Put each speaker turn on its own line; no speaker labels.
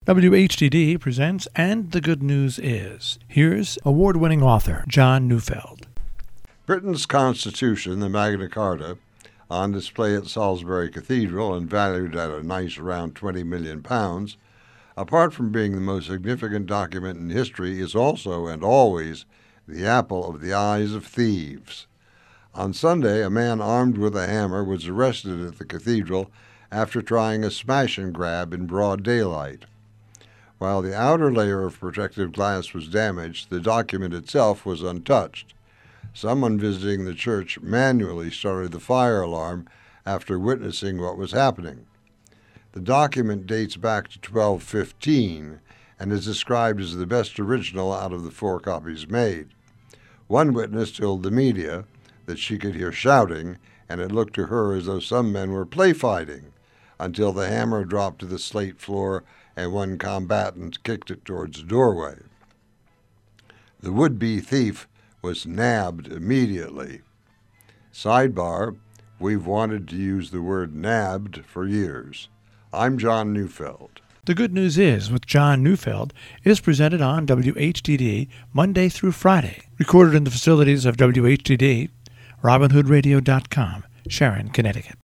WHDD presents And the Good News Is. Here's award-winning author John Neufeld.
Britain's Constitution, the Magna Carta, on display at Salisbury Cathedral and valued at a nice around £20 million, apart from being the most significant document in history, is also and always the apple of the eyes of thieves. On Sunday, a man armed with a hammer was arrested at the cathedral after trying a smash and grab in broad daylight. While the outer layer of protective glass was damaged, the document itself was untouched. Someone visiting the church manually started the fire alarm after witnessing what was happening. The document dates back to 1215 and is described as the best original out of the 4 copies made. One witness told the media that she could hear shouting, and it looked to her as though some men were play fighting, until the hammer dropped to the slate floor and one combatant kicked it towards the doorway. The would-be thief was nabbed immediately. Sidebar, we've wanted to use the word nabbed for years. I'm John Neufeld.
The Good News Is with John Neufeld is presented on WHDD Monday through Friday. Recorded in the facilities of WHDD, RobinHoodRadio.com, Sharon, Connecticut.